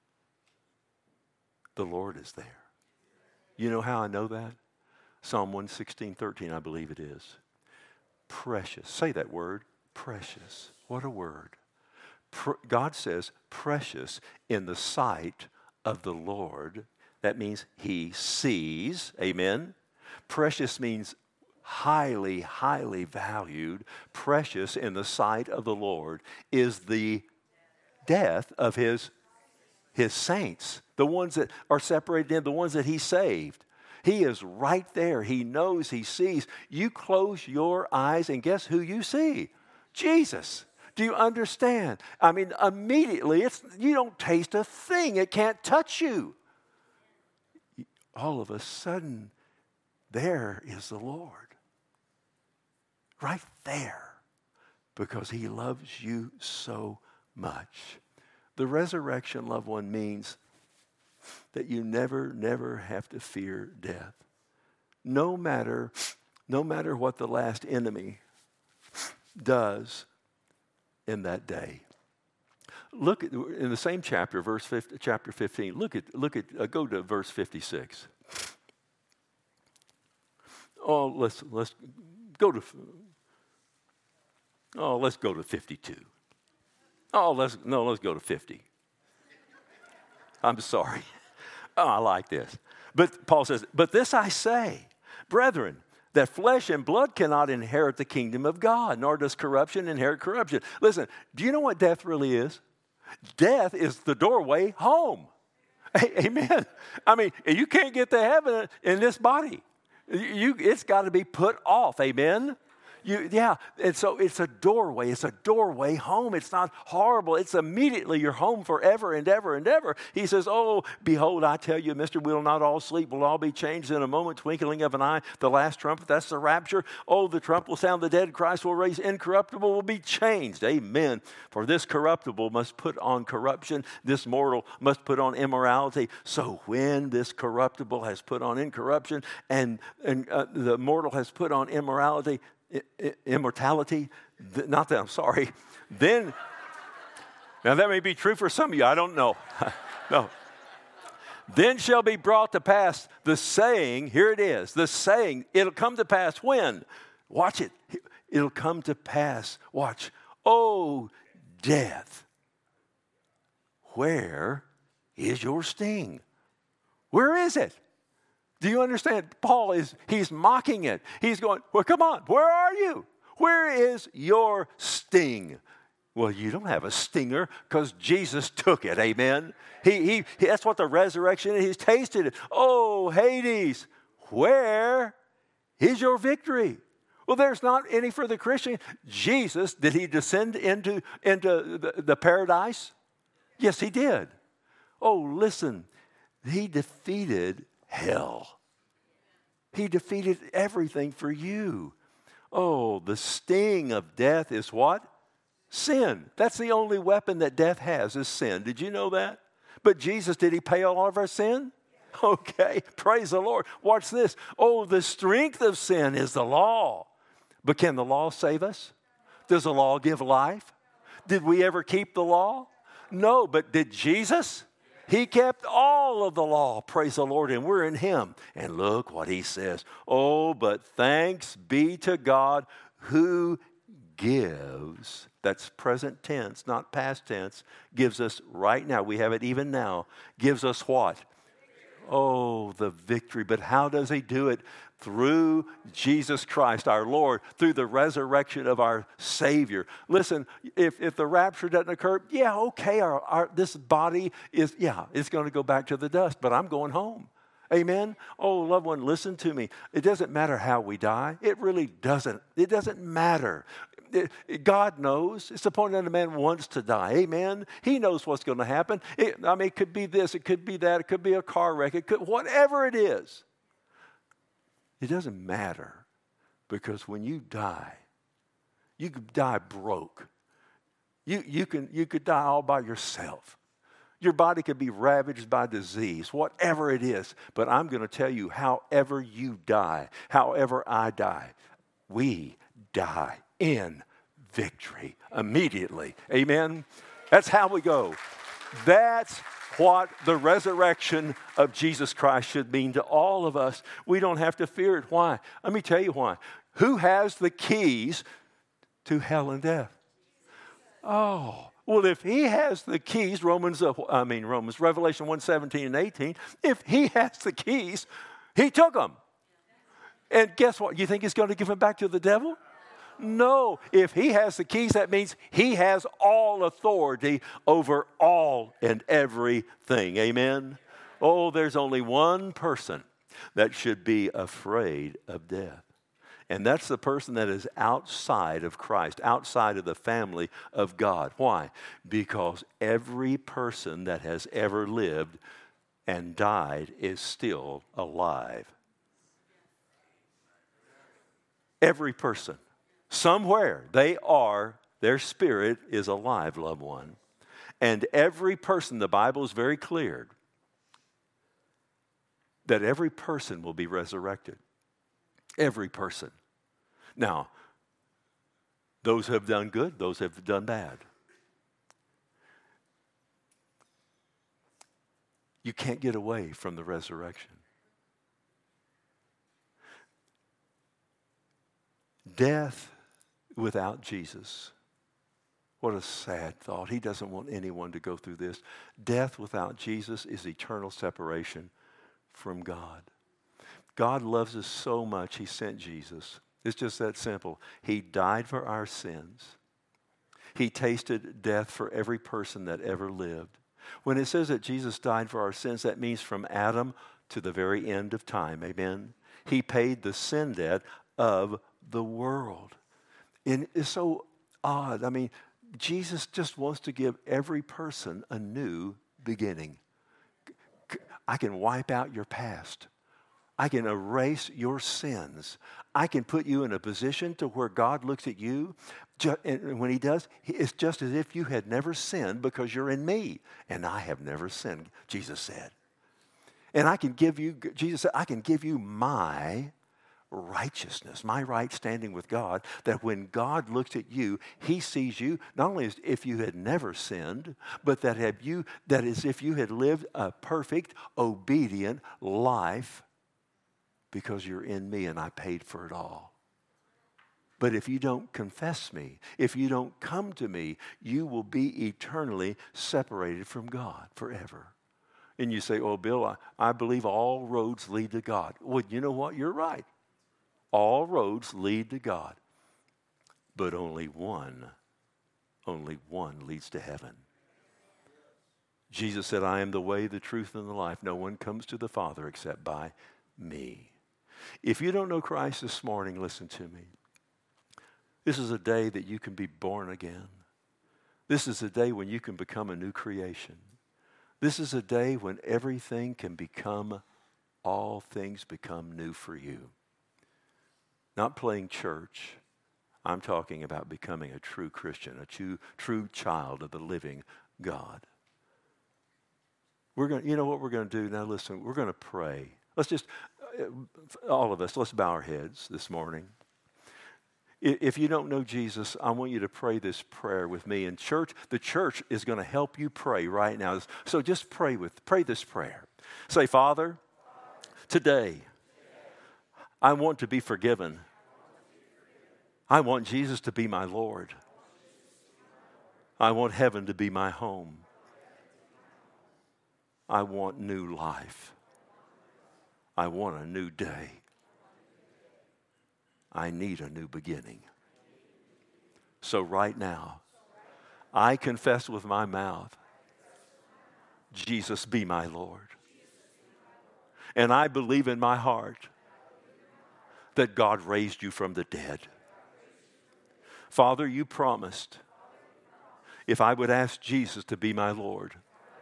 Speaker 1: the Lord is there. You know how I know that? Psalm one sixteen, thirteen, I believe it is. Precious. Say that word. Precious. What a word. Pre- God says precious in the sight of the Lord. That means He sees. Amen. Precious means highly, highly valued. Precious in the sight of the Lord is the death of His, his saints. The ones that are separated in, the ones that He saved. He is right there. He knows, He sees. You close your eyes and guess who you see? Jesus. Do you understand? I mean, immediately, it's you don't taste a thing. It can't touch you. All of a sudden, there is the Lord. Right there. Because He loves you so much. The resurrection, loved one, means that you never, never have to fear death. No matter, no matter what the last enemy does in that day. Look at, in the same chapter, verse fifty, chapter fifteen. Look at, look at, uh, go to verse fifty-six. Oh, let's let's go to. Oh, let's go to fifty-two. Oh, let's no, let's go to fifty. I'm sorry. Oh, I like this. But Paul says, "But this I say, brethren, that flesh and blood cannot inherit the kingdom of God, nor does corruption inherit corruption." Listen, do you know what death really is? Death is the doorway home. Amen. I mean, you can't get to heaven in this body. You, it's got to be put off. Amen. You, yeah, and so it's a doorway. It's a doorway home. It's not horrible. It's immediately your home forever and ever and ever. He says, "Oh, behold, I tell you, mister, we'll not all sleep. We'll all be changed in a moment, twinkling of an eye. The last trumpet, that's the rapture. Oh, the trump will sound, the dead Christ will raise. Incorruptible will be changed." Amen. "For this corruptible must put on corruption. This mortal must put on immorality. So when this corruptible has put on incorruption and, and uh, the mortal has put on immorality, immortality, not that I'm sorry, then, now that may be true for some of you, I don't know. No. Then shall be brought to pass the saying, here it is, the saying, it'll come to pass when? Watch it. It'll come to pass, watch, "Oh, death, where is your sting?" Where is it? Do you understand? Paul is, he's mocking it. He's going, "Well, come on, where are you? Where is your sting?" Well, you don't have a stinger because Jesus took it, amen? He, he, that's what the resurrection is. He's tasted it. "Oh, Hades, where is your victory?" Well, there's not any for the Christian. Jesus, did he descend into, into the, the paradise? Yes, he did. Oh, listen, he defeated hell. He defeated everything for you. Oh, the sting of death is what? Sin. That's the only weapon that death has is sin. Did you know that? But Jesus, did he pay all of our sin? Okay, praise the Lord. Watch this. Oh, the strength of sin is the law. But can the law save us? Does the law give life? Did we ever keep the law? No, but did Jesus? He kept all of the law, praise the Lord, and we're in him. And look what he says. "Oh, but thanks be to God who gives," that's present tense, not past tense, gives us right now, we have it even now, gives us what? Oh, the victory. But how does he do it? Through Jesus Christ, our Lord, through the resurrection of our Savior. Listen, if, if the rapture doesn't occur, yeah, okay, our, our, this body is, yeah, it's going to go back to the dust, but I'm going home. Amen? Oh, loved one, listen to me. It doesn't matter how we die. It really doesn't. It doesn't matter. It, it, God knows. It's appointed that a man wants to die. Amen? He knows what's going to happen. It, I mean, it could be this, it could be that, it could be a car wreck, it could, whatever it is. It doesn't matter, because when you die, you could die broke. You, you, can, you could die all by yourself. Your body could be ravaged by disease, whatever it is. But I'm going to tell you, however you die, however I die, we die in victory immediately. Amen? That's how we go. That's what the resurrection of Jesus Christ should mean to all of us. We don't have to fear it. Why? Let me tell you why. Who has the keys to hell and death? Oh, well, if he has the keys, Romans, uh, I mean Romans, Revelation one seventeen and eighteen, if he has the keys, he took them. And guess what? You think he's going to give them back to the devil? No, if he has the keys, that means he has all authority over all and everything. Amen? Oh, there's only one person that should be afraid of death. And that's the person that is outside of Christ, outside of the family of God. Why? Because every person that has ever lived and died is still alive. Every person. Somewhere they are, their spirit is alive, loved one. And every person, the Bible is very clear, that every person will be resurrected. Every person. Now, those who have done good, those who have done bad. You can't get away from the resurrection. Death without Jesus. What a sad thought. He doesn't want anyone to go through this. Death without Jesus is eternal separation from God. God loves us so much, he sent Jesus. It's just that simple. He died for our sins. He tasted death for every person that ever lived. When it says that Jesus died for our sins, that means from Adam to the very end of time. Amen? He paid the sin debt of the world. And it's so odd. I mean, Jesus just wants to give every person a new beginning. I can wipe out your past. I can erase your sins. I can put you in a position to where God looks at you, and when he does, it's just as if you had never sinned because you're in me, and I have never sinned, Jesus said. And I can give you, Jesus said, I can give you my righteousness, my right standing with God, that when God looks at you, he sees you not only as if you had never sinned, but that have you that is if you had lived a perfect, obedient life because you're in me and I paid for it all. But if you don't confess me, if you don't come to me, you will be eternally separated from God forever. And you say, oh, Bill, I, I believe all roads lead to God. Well, you know what? You're right. All roads lead to God. But only one, only one leads to heaven. Jesus said, I am the way, the truth, and the life. No one comes to the Father except by me. If you don't know Christ this morning, listen to me. This is a day that you can be born again. This is a day when you can become a new creation. This is a day when everything can become, all things become new for you. Not playing church. I'm talking about becoming a true Christian, a true, true child of the living God. We're going. You know what we're going to do now? Listen, we're going to pray. Let's just, all of us, let's bow our heads this morning. If you don't know Jesus, I want you to pray this prayer with me. And church, the church is going to help you pray right now. So just pray with, pray this prayer. Say, Father, today, I want to be forgiven. I want Jesus to be my Lord. I want heaven to be my home. I want new life. I want a new day. I need a new beginning. So right now, I confess with my mouth, Jesus be my Lord. And I believe in my heart that God raised you from the dead. Father, you promised if I would ask Jesus to be my Lord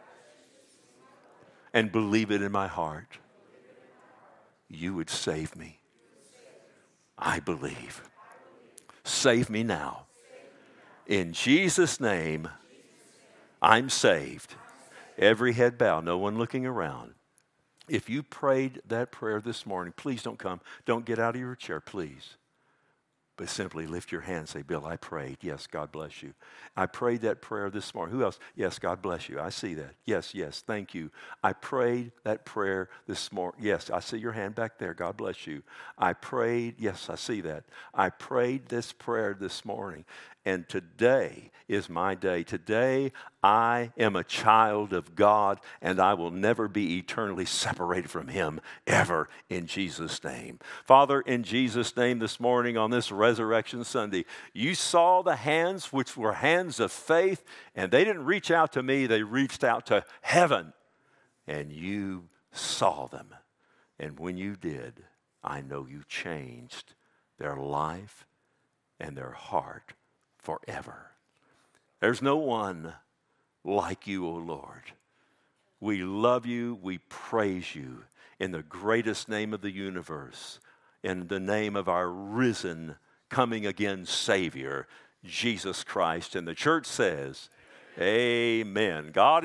Speaker 1: and believe it in my heart, you would save me. I believe. Save me now. In Jesus' name, I'm saved. Every head bowed, no one looking around. If you prayed that prayer this morning, please don't come. Don't get out of your chair, please. But simply lift your hand and say, Bill, I prayed. Yes, God bless you. I prayed that prayer this morning. Who else? Yes, God bless you. I see that. Yes, yes, thank you. I prayed that prayer this morning. Yes, I see your hand back there. God bless you. I prayed. Yes, I see that. I prayed this prayer this morning. And today is my day. Today, I am a child of God, and I will never be eternally separated from him ever in Jesus' name. Father, in Jesus' name this morning on this Resurrection Sunday, you saw the hands which were hands of faith, and they didn't reach out to me, they reached out to heaven, and you saw them. And when you did, I know you changed their life and their heart forever. There's no one like you, O Lord. We love you, we praise you in the greatest name of the universe, in the name of our risen, coming again Savior, Jesus Christ. And the church says, amen. God